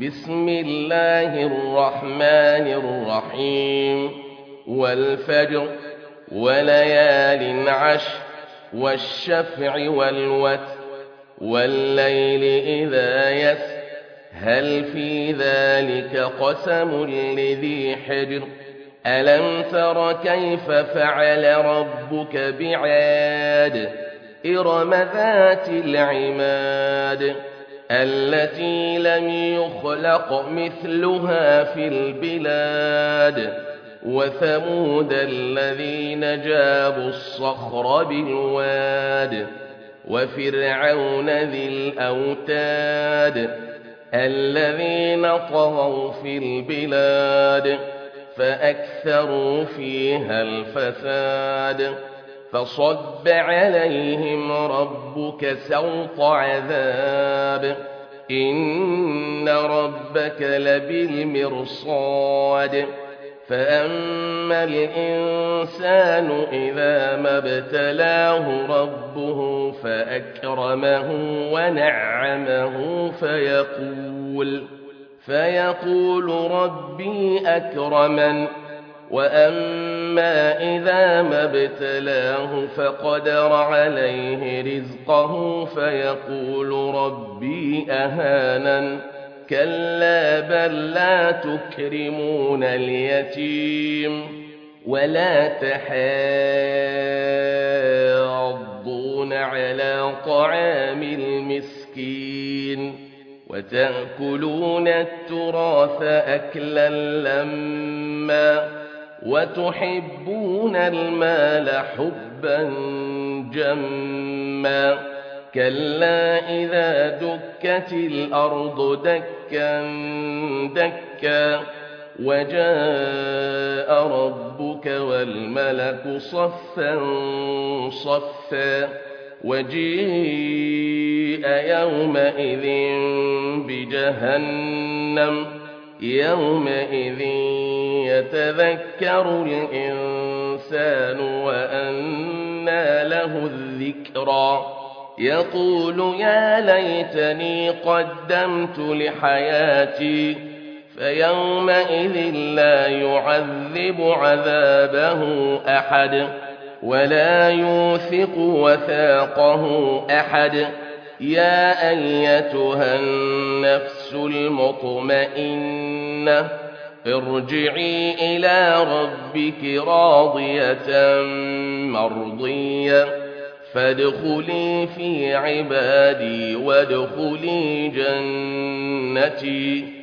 بسم الله الرحمن الرحيم والفجر وليال عشر والشفع والوتر والليل إذا يسر هل في ذلك قسم لذي حجر ألم تر كيف فعل ربك بعاد إرم ذات العماد التي لم يخلق مثلها في البلاد وثمود الذين جابوا الصخر بالواد وفرعون ذي الأوتاد الذين طغوا في البلاد فأكثروا فيها الفساد فصب عليهم ربك سوط عذاب إن ربك لبالمرصاد فأما الإنسان إذا ما ابتلاه ربه فأكرمه ونعمه فيقول ربي أكرمن وأما إذا ما ابتلاه فقدر عليه رزقه فيقول ربي أهانن كلا بل لا تكرمون اليتيم ولا تحاضون على طعام المسكين وتأكلون التراث أكلا لما وتحبون المال حبا جما كلا إذا دكت الأرض دكا دكا وجاء ربك والملك صفا صفا وجيء يومئذ بجهنم يومئذ يتذكر الإنسان وأنى له الذكرى يقول يا ليتني قدمت لحياتي فيومئذ لا يعذب عذابه أحد ولا يوثق وثاقه أحد يا أيتها النفس المطمئنة ارجعي إلى ربك راضية مرضية فادخلي في عبادي وادخلي جنتي